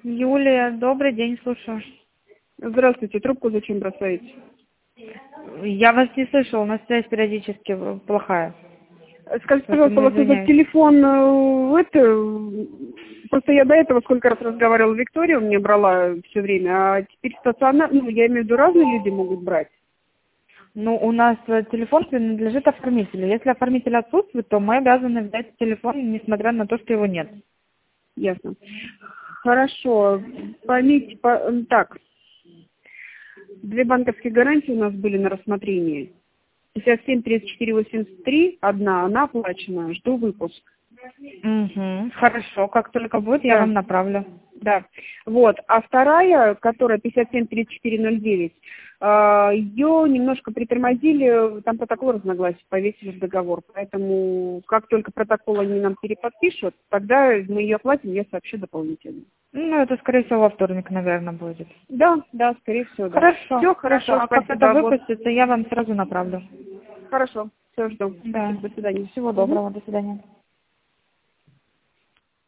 Юлия, добрый день, слушаю. Здравствуйте, трубку зачем бросаете? Я вас не слышала, у нас связь периодически плохая. Скажите, пожалуйста, у Поэтому вас этот извиняюсь. телефон, просто я до этого сколько раз разговаривала, Виктория у меня брала все время, а теперь стационар, я имею в виду, разные люди могут брать. Ну, у нас телефон принадлежит оформителю. Если оформитель отсутствует, то мы обязаны взять телефон, несмотря на то, что его нет. Ясно. Хорошо, поймите, так, 2 банковские гарантии у нас были на рассмотрении. 57-34-83, одна, она оплачена, жду выпуск. Угу. Хорошо, как только будет, я Да. вам направлю. Да, вот. А вторая, которая 57-34-09, ее немножко притормозили, там протокол разногласий, повесили в договор. Поэтому, как только протокол они нам переподпишут, тогда мы ее оплатим, я сообщу дополнительно. Ну, это, скорее всего, во вторник, наверное, будет. Да, скорее всего, да. Хорошо, Все хорошо. хорошо, А как это спасибо. Вот. выпустится, я вам сразу направлю. Хорошо, все, жду. Да. До свидания. Всего Мгм. доброго, до свидания.